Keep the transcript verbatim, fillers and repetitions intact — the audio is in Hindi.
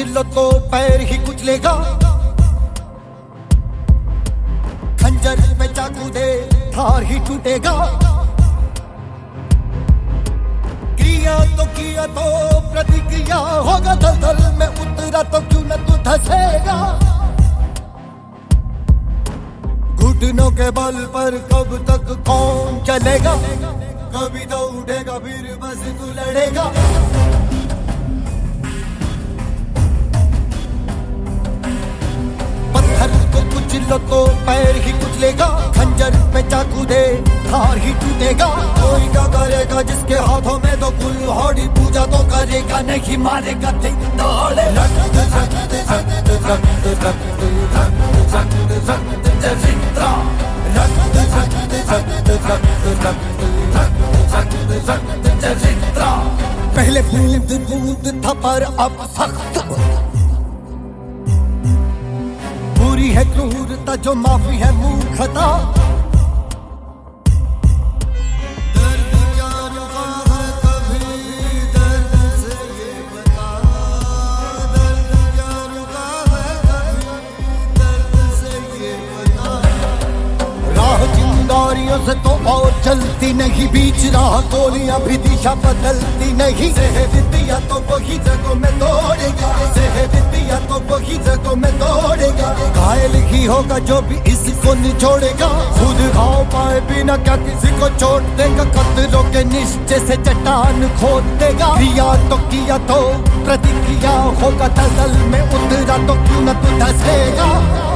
कुचलो तो पैर ही कुचलेगा, खंजर पे चाकू दे धार ही टूटेगा। क्रिया तो किया तो प्रतिक्रिया होगा, दलदल में उतरा तो क्यों न तू धसेगा। घुटनों के बल पर कब तक कौन चलेगा, कभी तो उठेगा फिर बस तू लड़ेगा। पत्थर को कुचलो तो पैर ही कुचलेगा, खंजर पे चाकू दे धार ही टूटेगा। कोई क्या करेगा जिसके हाथों में तो कुल्हाड़ी, पूजा तो करेगा नहीं मारेगा दिन दौड़े। रक्त रक्त रक्त रक्त रक्त रक्त रक्त चरित्रा, रक्त रक्त रक्त रक्त रक्त रक्त रक्त चरित्रा। पहले बूंद बूंद था पर अब सख्त, बुरी है क्रूरता जो माफी है मूर्खता। दर्द क्या रुका है कभी, दर्द से ये बता। दर्द क्या रुका है कभी, दर्द से ये बता। राह चिंगारियों से तो और चलती नहीं, बीच राह गोलियां भी दिशा बदलती नहीं। सेहदिया तो वही जगहों में दौड़ेगा, सेहदिया तो वही जगहों में दौड़ेगा। घायल ही होगा जो भी इसको निचोड़ेगा, खुद घाव पाए बिना क्या किसी को चोट देगा। कतलों के निश्चय से चट्टान खोद देगा। क्रिया तो किया तो प्रतिक्रिया होगा, दलदल में उतरा तो क्यों न तू धसेगा।